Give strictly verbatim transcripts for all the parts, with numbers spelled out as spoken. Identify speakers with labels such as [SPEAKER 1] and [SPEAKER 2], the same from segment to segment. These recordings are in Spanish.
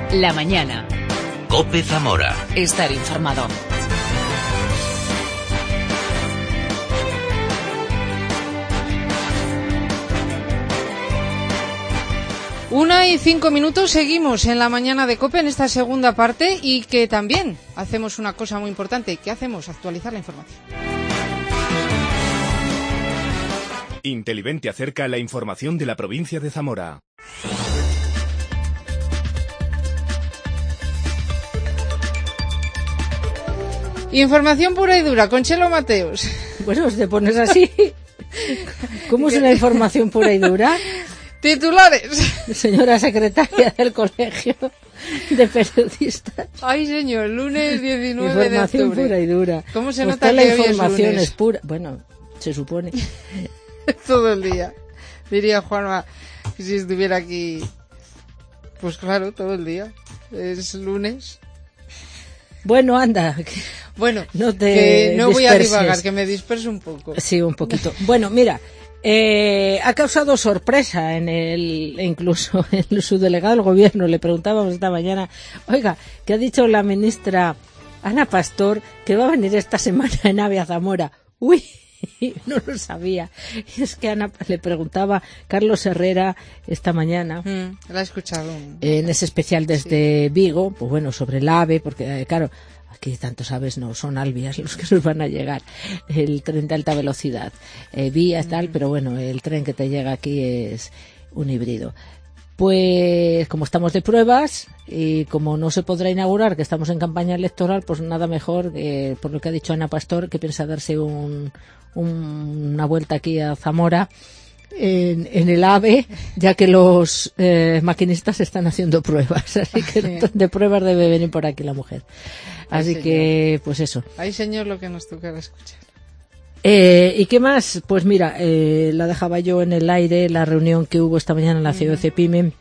[SPEAKER 1] La mañana.
[SPEAKER 2] COPE Zamora.
[SPEAKER 1] Estar informado.
[SPEAKER 3] Una y cinco minutos, seguimos en la mañana de COPE en esta segunda parte y que también hacemos una cosa muy importante. ¿Qué hacemos? Actualizar la información.
[SPEAKER 4] Intelivent te acerca la información de la provincia de Zamora.
[SPEAKER 3] Información pura y dura, con Chelo Mateos.
[SPEAKER 5] Bueno, te pones así. ¿Cómo es una información pura y dura?
[SPEAKER 3] Titulares.
[SPEAKER 5] Señora secretaria del Colegio de Periodistas.
[SPEAKER 3] Ay, señor, lunes diecinueve de octubre.
[SPEAKER 5] Información pura y dura.
[SPEAKER 3] ¿Cómo se
[SPEAKER 5] pues
[SPEAKER 3] nota que
[SPEAKER 5] la
[SPEAKER 3] hoy es
[SPEAKER 5] información
[SPEAKER 3] lunes?
[SPEAKER 5] es pura? Bueno, se supone.
[SPEAKER 3] Todo el día. Diría Juanma, si estuviera aquí. Pues claro, todo el día. Es lunes.
[SPEAKER 5] Bueno, anda.
[SPEAKER 3] Bueno,
[SPEAKER 5] no te
[SPEAKER 3] que no voy a
[SPEAKER 5] disperses.
[SPEAKER 3] divagar, que me disperso un poco.
[SPEAKER 5] Sí, un poquito. Bueno, mira, eh, ha causado sorpresa en el, incluso en su delegado del gobierno. Le preguntábamos esta mañana, oiga, ¿qué ha dicho la ministra Ana Pastor que va a venir esta semana en AVE a Zamora? Uy, no lo sabía. Es que Ana le preguntaba Carlos Herrera esta mañana.
[SPEAKER 3] Mm, la he escuchado.
[SPEAKER 5] En ese especial desde
[SPEAKER 3] sí.
[SPEAKER 5] Vigo, pues bueno, sobre el AVE, porque eh, claro, aquí tantos aves no, son alvias los que nos van a llegar, el tren de alta velocidad, eh, vías tal, mm. pero bueno, el tren que te llega aquí es un híbrido. Pues como estamos de pruebas y como no se podrá inaugurar, que estamos en campaña electoral, pues nada mejor, que, por lo que ha dicho Ana Pastor, que piensa darse un, un, una vuelta aquí a Zamora en, en el AVE, ya que los eh, maquinistas están haciendo pruebas, así que sí. de pruebas debe venir por aquí la mujer. Así Ay, que, pues eso.
[SPEAKER 3] Ay, señor, lo que nos tocará escuchar.
[SPEAKER 5] Eh, ¿Y qué más? Pues mira, eh, la dejaba yo en el aire, la reunión que hubo esta mañana en la C O C Pyme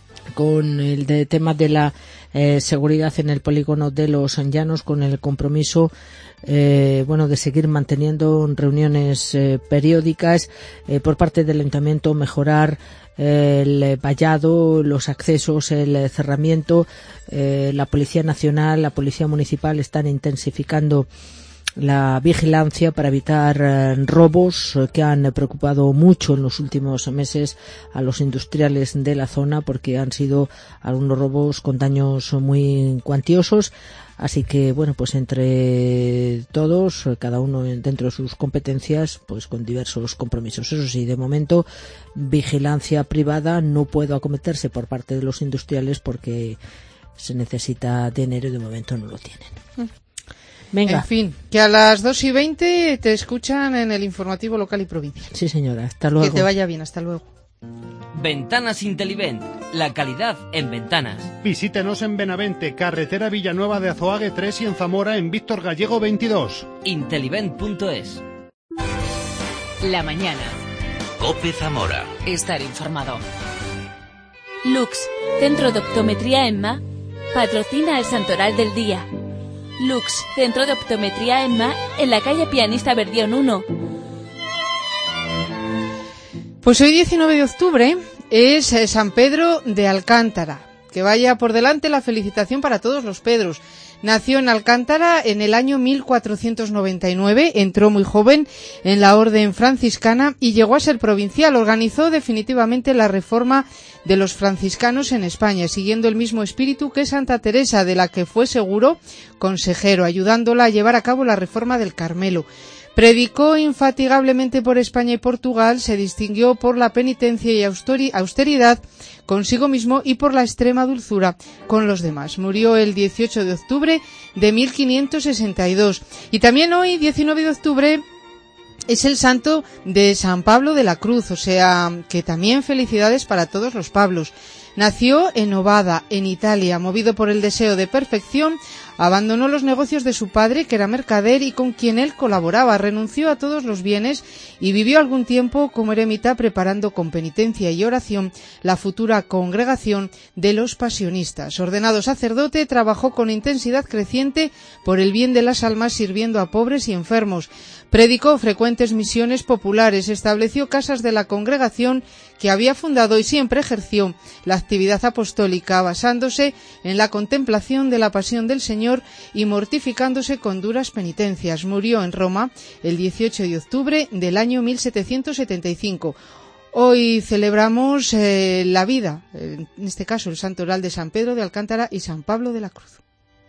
[SPEAKER 5] con el de tema de la eh, seguridad en el polígono de Los Llanos, con el compromiso eh, bueno, de seguir manteniendo reuniones eh, periódicas eh, por parte del Ayuntamiento, mejorar eh, el vallado, los accesos, el cerramiento. Eh, la Policía Nacional, la Policía Municipal están intensificando la vigilancia para evitar eh, robos eh, que han preocupado mucho en los últimos meses a los industriales de la zona, porque han sido algunos robos con daños muy cuantiosos. Así que, bueno, pues entre todos, cada uno dentro de sus competencias, pues con diversos compromisos. Eso sí, de momento, vigilancia privada no puede acometerse por parte de los industriales porque se necesita dinero y de momento no lo tienen. Venga.
[SPEAKER 3] En fin, que a las dos y veinte te escuchan en el informativo local y provincial.
[SPEAKER 5] Sí, señora, hasta luego.
[SPEAKER 3] Que te vaya bien, hasta luego.
[SPEAKER 2] Ventanas Intelivent, la calidad en ventanas.
[SPEAKER 6] Visítenos en Benavente, carretera Villanueva de Azoague tres y en Zamora en Víctor Gallego veintidós.
[SPEAKER 2] Intelivent punto es.
[SPEAKER 1] La mañana.
[SPEAKER 2] COPE Zamora.
[SPEAKER 1] Estar informado.
[SPEAKER 7] Lux, Centro de Optometría EMMA, patrocina el Santoral del Día. Lux, Centro de Optometría EMMA, en la calle Pianista Verdión uno.
[SPEAKER 3] Pues hoy diecinueve de octubre es San Pedro de Alcántara. Que vaya por delante la felicitación para todos los Pedros. Nació en Alcántara en el año mil cuatrocientos noventa y nueve, entró muy joven en la orden franciscana y llegó a ser provincial. Organizó definitivamente la reforma de los franciscanos en España, siguiendo el mismo espíritu que Santa Teresa, de la que fue seguro consejero, ayudándola a llevar a cabo la reforma del Carmelo. Predicó infatigablemente por España y Portugal, se distinguió por la penitencia y austeridad consigo mismo y por la extrema dulzura con los demás. Murió el dieciocho de octubre de mil quinientos sesenta y dos. Y también hoy, diecinueve de octubre, es el santo de San Pablo de la Cruz, o sea, que también felicidades para todos los Pablos. Nació en Ovada, en Italia, movido por el deseo de perfección, abandonó los negocios de su padre, que era mercader y con quien él colaboraba, renunció a todos los bienes y vivió algún tiempo como eremita preparando con penitencia y oración la futura congregación de los pasionistas. Ordenado sacerdote, trabajó con intensidad creciente por el bien de las almas, sirviendo a pobres y enfermos. Predicó frecuentes misiones populares, estableció casas de la congregación que había fundado y siempre ejerció la actividad apostólica, basándose en la contemplación de la pasión del Señor y mortificándose con duras penitencias. Murió en Roma el dieciocho de octubre del año mil setecientos setenta y cinco. Hoy celebramos eh, la vida, en este caso el santoral de San Pedro de Alcántara y San Pablo de la Cruz.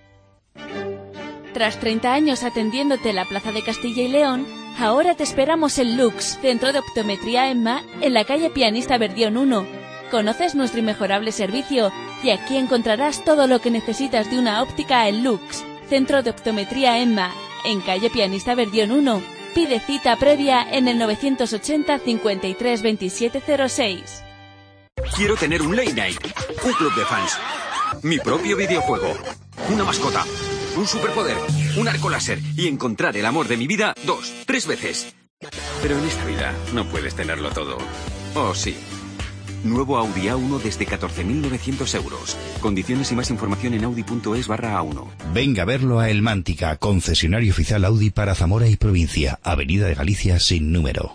[SPEAKER 7] Tras treinta años atendiéndote en la Plaza de Castilla y León, ahora te esperamos en Lux, Centro de Optometría EMMA, en la calle Pianista Verdión uno. Conoces nuestro inmejorable servicio y aquí encontrarás todo lo que necesitas de una óptica en Lux, Centro de Optometría EMMA, en calle Pianista Verdión uno. Pide cita previa en el novecientos ochenta, cincuenta y tres, veintisiete cero seis.
[SPEAKER 8] Quiero tener un late night, un club de fans, mi propio videojuego, una mascota, un superpoder, un arco láser y encontrar el amor de mi vida dos, tres veces. Pero en esta vida no puedes tenerlo todo. ¿O sí? Nuevo Audi A uno desde catorce mil novecientos euros. Condiciones y más información en audi.es barra A uno.
[SPEAKER 9] Venga a verlo a Elmántica, concesionario oficial Audi para Zamora y provincia. Avenida de Galicia sin número.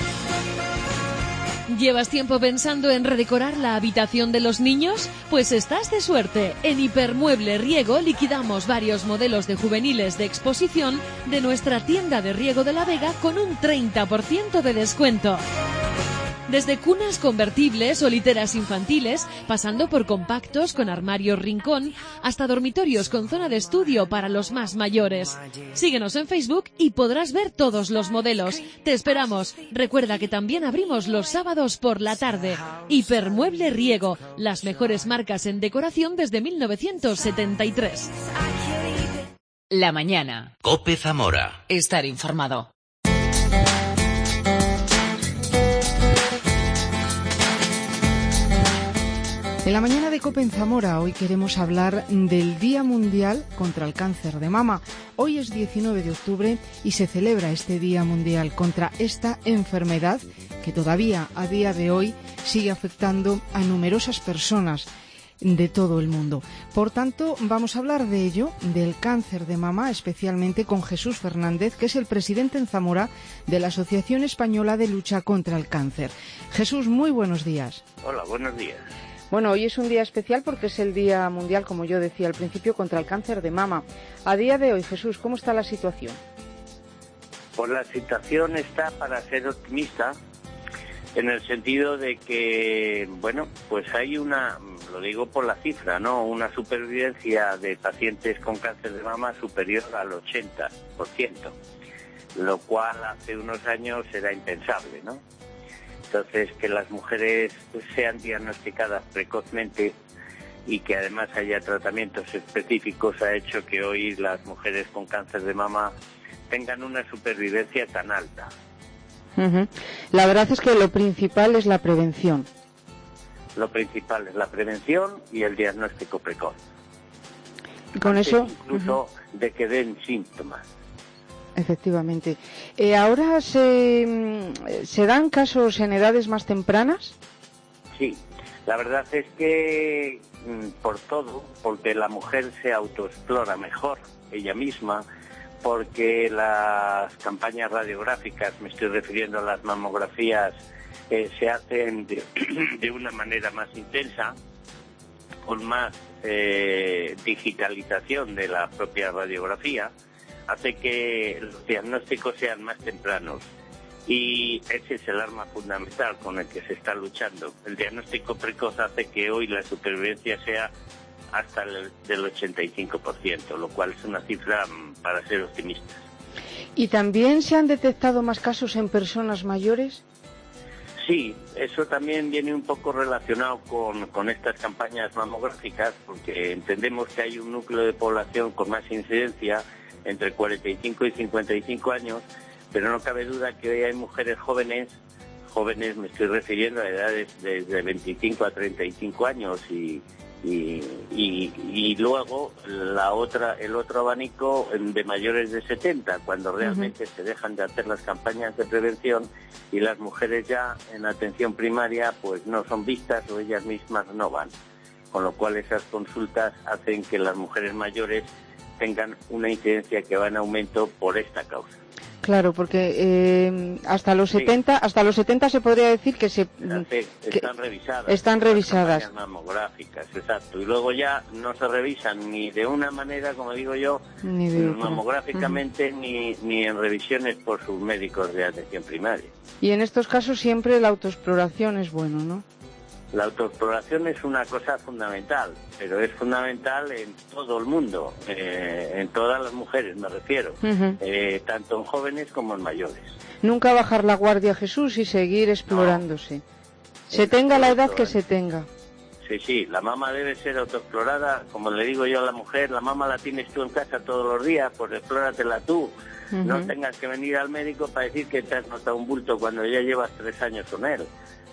[SPEAKER 10] ¿Llevas tiempo pensando en redecorar la habitación de los niños? Pues estás de suerte. En Hipermueble Riego liquidamos varios modelos de juveniles de exposición de nuestra tienda de Riego de la Vega con un treinta por ciento de descuento. Desde cunas convertibles o literas infantiles, pasando por compactos con armario rincón, hasta dormitorios con zona de estudio para los más mayores. Síguenos en Facebook y podrás ver todos los modelos. Te esperamos. Recuerda que también abrimos los sábados por la tarde. Hipermueble Riego, las mejores marcas en decoración desde mil novecientos setenta y tres.
[SPEAKER 1] La mañana.
[SPEAKER 11] COPE Zamora.
[SPEAKER 1] Estar informado.
[SPEAKER 3] En la mañana de COPE en Zamora, hoy queremos hablar del Día Mundial contra el Cáncer de Mama. Hoy es diecinueve de octubre y se celebra este Día Mundial contra esta enfermedad que todavía a día de hoy sigue afectando a numerosas personas de todo el mundo. Por tanto, vamos a hablar de ello, del cáncer de mama, especialmente con Jesús Fernández, que es el presidente en Zamora de la Asociación Española de Lucha contra el Cáncer. Jesús, muy buenos días.
[SPEAKER 12] Hola, buenos días.
[SPEAKER 3] Bueno, hoy es un día especial porque es el Día Mundial, como yo decía al principio, contra el cáncer de mama. A día de hoy, Jesús, ¿cómo está la situación?
[SPEAKER 12] Pues la situación está para ser optimista, en el sentido de que, bueno, pues hay una, lo digo por la cifra, ¿no? Una supervivencia de pacientes con cáncer de mama superior al ochenta por ciento, lo cual hace unos años era impensable, ¿no? Entonces, que las mujeres sean diagnosticadas precozmente y que además haya tratamientos específicos ha hecho que hoy las mujeres con cáncer de mama tengan una supervivencia tan alta.
[SPEAKER 3] Uh-huh. La verdad es que lo principal es la prevención.
[SPEAKER 12] Lo principal es la prevención y el diagnóstico precoz.
[SPEAKER 3] Y con
[SPEAKER 12] Antes
[SPEAKER 3] eso...
[SPEAKER 12] incluso
[SPEAKER 3] uh-huh.
[SPEAKER 12] de que den síntomas.
[SPEAKER 3] Efectivamente. Eh, ¿Ahora se, se dan casos en edades más tempranas?
[SPEAKER 12] Sí, la verdad es que por todo, porque la mujer se autoexplora mejor ella misma, porque las campañas radiográficas, me estoy refiriendo a las mamografías, eh, se hacen de, de una manera más intensa, con más eh, digitalización de la propia radiografía, hace que los diagnósticos sean más tempranos. Y ese es el arma fundamental con el que se está luchando. El diagnóstico precoz hace que hoy la supervivencia sea hasta el del ochenta y cinco por ciento, lo cual es una cifra para ser optimistas.
[SPEAKER 3] ¿Y también se han detectado más casos en personas mayores?
[SPEAKER 12] Sí, eso también viene un poco relacionado con, con estas campañas mamográficas, porque entendemos que hay un núcleo de población con más incidencia entre cuarenta y cinco y cincuenta y cinco años, pero no cabe duda que hoy hay mujeres jóvenes, jóvenes me estoy refiriendo a edades desde veinticinco a treinta y cinco años y, y, y, y luego la otra, el otro abanico de mayores de setenta, cuando realmente uh-huh. se dejan de hacer las campañas de prevención y las mujeres ya en atención primaria pues no son vistas o ellas mismas no van, con lo cual esas consultas hacen que las mujeres mayores tengan una incidencia que va en aumento por esta causa.
[SPEAKER 3] Claro, porque eh, hasta los
[SPEAKER 12] Sí.
[SPEAKER 3] setenta, hasta los setenta se podría decir que se
[SPEAKER 12] Sí,
[SPEAKER 3] que
[SPEAKER 12] están revisadas.
[SPEAKER 3] están revisadas.
[SPEAKER 12] Las campañas mamográficas, exacto. Y luego ya no se revisan ni de una manera, como digo yo,
[SPEAKER 3] Ni de otra.
[SPEAKER 12] mamográficamente, ni, ni en revisiones por sus médicos de atención primaria.
[SPEAKER 3] Y en estos casos siempre la autoexploración es bueno, ¿no?
[SPEAKER 12] La autoexploración es una cosa fundamental, pero es fundamental en todo el mundo, eh, en todas las mujeres me refiero,
[SPEAKER 3] Ujú.
[SPEAKER 12] eh, tanto en jóvenes como en mayores.
[SPEAKER 3] Nunca bajar la guardia, Jesús, y seguir explorándose. Se tenga la edad que se tenga.
[SPEAKER 12] Sí, sí, la mama debe ser autoexplorada, como le digo yo a la mujer, la mama la tienes tú en casa todos los días, pues explóratela tú.
[SPEAKER 3] Ujú.
[SPEAKER 12] No tengas que venir al médico para decir que te has notado un bulto cuando ya llevas tres años con él.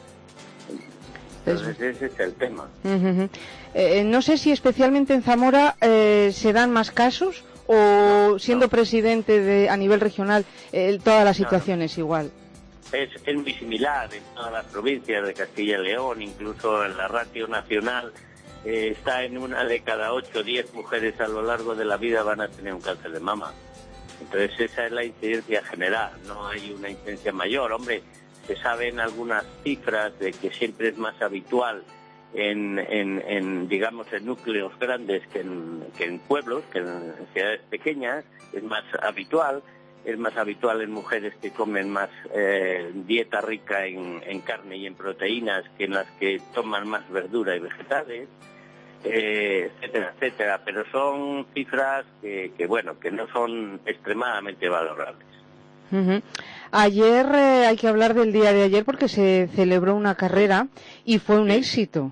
[SPEAKER 12] Entonces ese es el tema.
[SPEAKER 3] Ujú. Eh, no sé si especialmente en Zamora eh, se dan más casos o siendo presidente de a nivel regional eh, toda la situación es igual.
[SPEAKER 12] Es, es muy similar en todas las provincias de Castilla y León, incluso en la ratio nacional eh, está en una de cada ocho o diez mujeres a lo largo de la vida van a tener un cáncer de mama. Entonces esa es la incidencia general, no hay una incidencia mayor. Hombre, se saben algunas cifras de que siempre es más habitual en, en, en digamos, en núcleos grandes que en, que en pueblos, que en ciudades pequeñas, es más habitual. Es más habitual en mujeres que comen más eh, dieta rica en, en carne y en proteínas que en las que toman más verdura y vegetales, eh, etcétera, etcétera. Pero son cifras que, que, bueno, que no son extremadamente valorables.
[SPEAKER 3] Ujú. Ayer eh, hay que hablar del día de ayer porque se celebró una carrera y fue un éxito.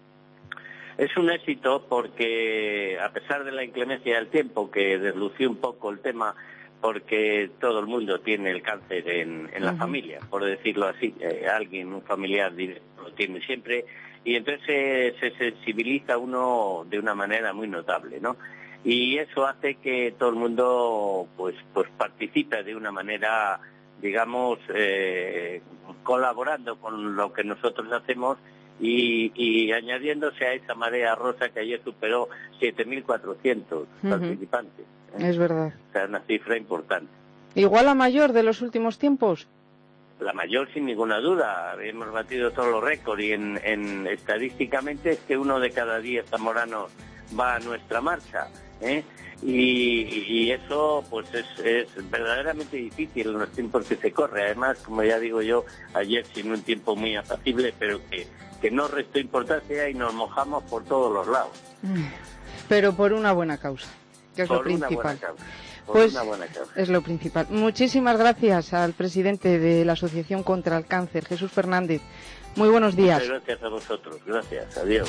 [SPEAKER 12] Es un éxito porque, a pesar de la inclemencia del tiempo, que deslució un poco el tema, porque todo el mundo tiene el cáncer en, en la
[SPEAKER 3] Ujú.
[SPEAKER 12] familia, por decirlo así, eh, alguien, un familiar directo lo tiene siempre, y entonces se, se sensibiliza uno de una manera muy notable, ¿no? Y eso hace que todo el mundo pues pues participe de una manera, digamos, eh, colaborando con lo que nosotros hacemos y, y añadiéndose a esa marea rosa que ayer superó siete mil cuatrocientos
[SPEAKER 3] Ujú.
[SPEAKER 12] participantes. ¿eh?
[SPEAKER 3] Es verdad.
[SPEAKER 12] O sea, una cifra importante.
[SPEAKER 3] Igual a mayor de los últimos tiempos.
[SPEAKER 12] La mayor, sin ninguna duda. Hemos batido todos los récords y en, en estadísticamente es que uno de cada diez zamoranos va a nuestra marcha, ¿eh? Y, y eso pues es, es verdaderamente difícil en los tiempos que se corre. Además, como ya digo yo, ayer sin un tiempo muy apacible, pero que, que no restó importancia y nos mojamos por todos los lados.
[SPEAKER 3] Pero por una buena causa, que es
[SPEAKER 12] Por
[SPEAKER 3] lo
[SPEAKER 12] una
[SPEAKER 3] principal.
[SPEAKER 12] buena causa. Por
[SPEAKER 3] Pues
[SPEAKER 12] una buena causa.
[SPEAKER 3] es lo principal. Muchísimas gracias al presidente de la Asociación contra el Cáncer, Jesús Fernández. Muy buenos días.
[SPEAKER 12] Muchas gracias a vosotros. Gracias. Adiós.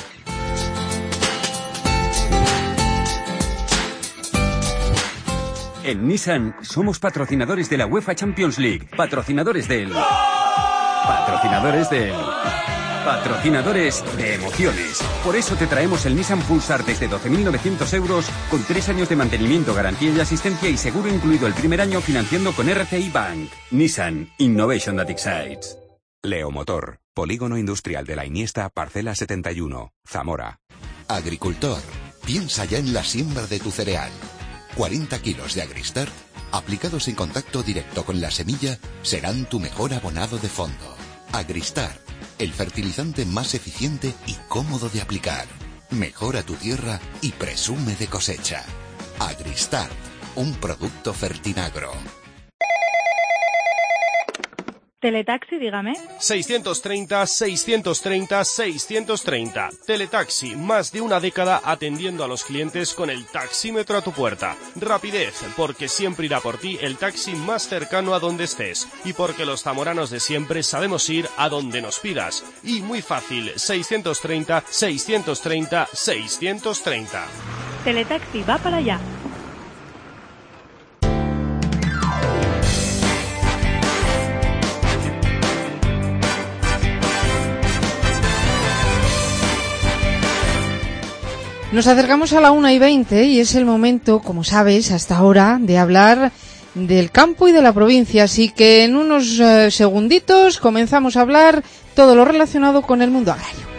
[SPEAKER 8] En Nissan somos patrocinadores de la UEFA Champions League, patrocinadores del... Patrocinadores del... Patrocinadores de emociones. Por eso te traemos el Nissan Pulsar desde doce mil novecientos euros con tres años de mantenimiento, garantía y asistencia y seguro incluido el primer año financiando con R C I Bank. Nissan Innovation that excites.
[SPEAKER 11] Leomotor, Polígono Industrial de la Iniesta, Parcela setenta y uno, Zamora.
[SPEAKER 13] Agricultor, piensa ya en la siembra de tu cereal. cuarenta kilos de Agristart, aplicados en contacto directo con la semilla, serán tu mejor abonado de fondo. Agristart, el fertilizante más eficiente y cómodo de aplicar. Mejora tu tierra y presume de cosecha. Agristart, un producto Fertinagro.
[SPEAKER 14] Teletaxi, dígame.
[SPEAKER 15] seiscientos treinta, seiscientos treinta, seiscientos treinta. Teletaxi, más de una década atendiendo a los clientes con el taxímetro a tu puerta. Rapidez, porque siempre irá por ti el taxi más cercano a donde estés. Y porque los zamoranos de siempre sabemos ir a donde nos pidas. Y muy fácil, seiscientos treinta, seiscientos treinta, seiscientos treinta.
[SPEAKER 14] Teletaxi, va para allá.
[SPEAKER 3] Nos acercamos a la una y veinte y es el momento, como sabes, hasta ahora, de hablar del campo y de la provincia. Así que en unos eh, segunditos comenzamos a hablar todo lo relacionado con el mundo agrario.